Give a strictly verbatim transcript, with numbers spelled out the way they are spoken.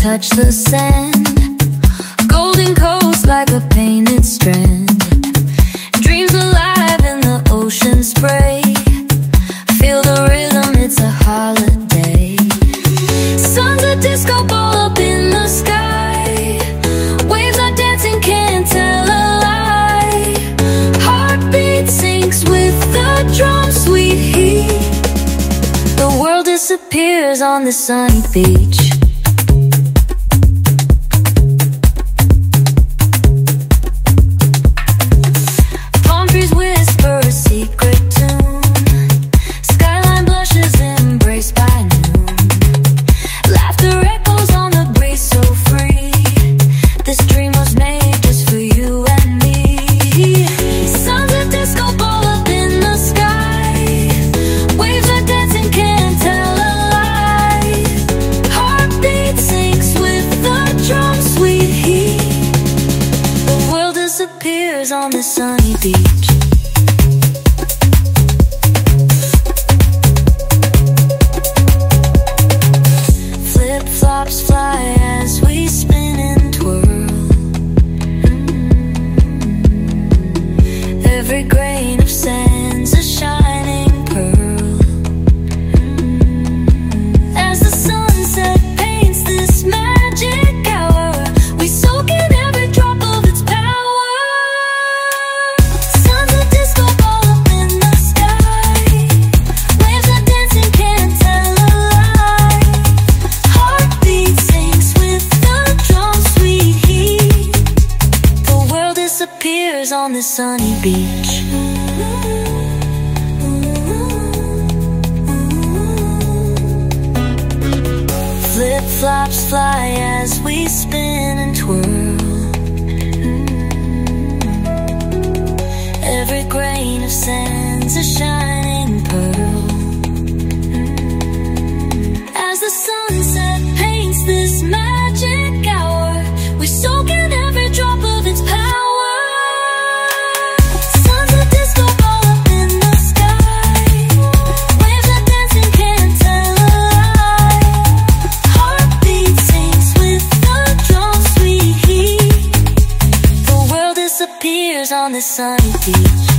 touch the sand. Golden coast like a painted strand. Dreams alive in the ocean spray. Feel the rhythm, it's a holiday. Sun's a disco ball up in the sky. Waves are dancing, can't tell a lie. Heartbeat syncs with the drum, sweet heat. The world disappears on the sunny beach. Palm trees whisper a secret tune. Skyline blushes embraced by noon. Laughter echoes on the breeze, so free. This dream was made just for you and me. Sun's a disco ball up in the sky. Waves are dancing, can't tell a lie. Heartbeat syncs with the drum, sweet heat. The world disappears on the sunny beach. Flip-flops fly as we spin and twirl. Mm-hmm. Every grain of sand's a shining pearl. Mm-hmm. As the sunset paints this magic hour, we soak in every drop of its power. Sun's a disco ball up in the sky. Waves are dancing, can't tell a lie. Heartbeat syncs with the drum, sweet heat. The world disappears on the sunny beach. Flip-flops fly as we spin and twirl. Mm-hmm. Every grain of sand's a shining pearl. Mm-hmm. As the sunset paints this magic hour, we soak in every drop of its power. Sun's a disco ball up in the sky. Waves are dancing, can't tell a lie. Heartbeat syncs with the drum, sweet heat. The world disappears on the sunny beach.